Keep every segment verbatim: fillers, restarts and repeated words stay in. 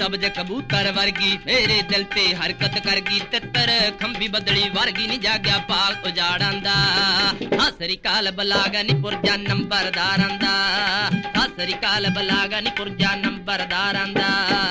सब्ज कबूतर वर्गी मेरे दिल ते हरकत करगी तितर खंबी बदली वर्गी नी जाग्या पाल उजाड़ांदा ससरी काल बलागा नी पुरजा नंबरदारांदा ससरी काल बलागा नी पुरजा नंबरदारांदा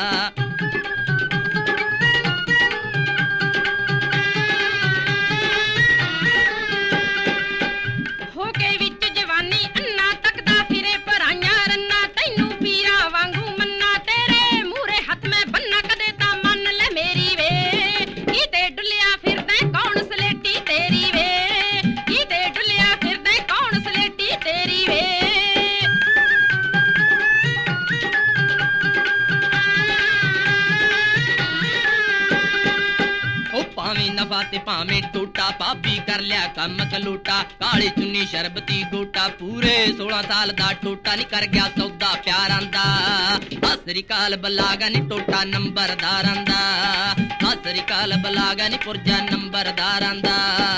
नफा ते भावे टोटा भाभी कर लिया कम कलूटा काली चुन्नी शरबती गोटा पूरे सोलह साल दा टोटा नी कर गया सौदा प्यार आंदा ससरी काल बलागा नी टोटा नंबरदार आंदा ससरी काल बलागा नी पुरजा नंबरदार आंदा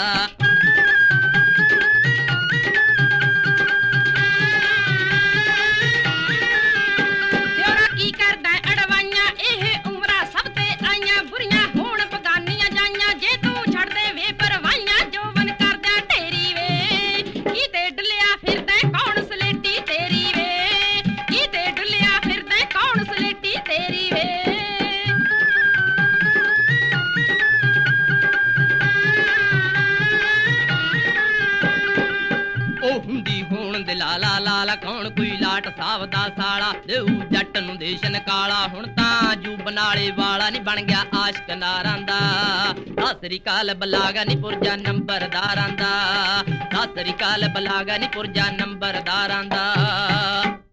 लाला लाला कौन कोई लाट सावदा साला देऊ जट नु देशन काला हुण तां जू बनाले वाला नी बन गया आशिक नारांदा ससरी काल बलागा नी पुरजा नंबरदारांदा ससरी काल बलागा नी पुरजा नंबरदारांदा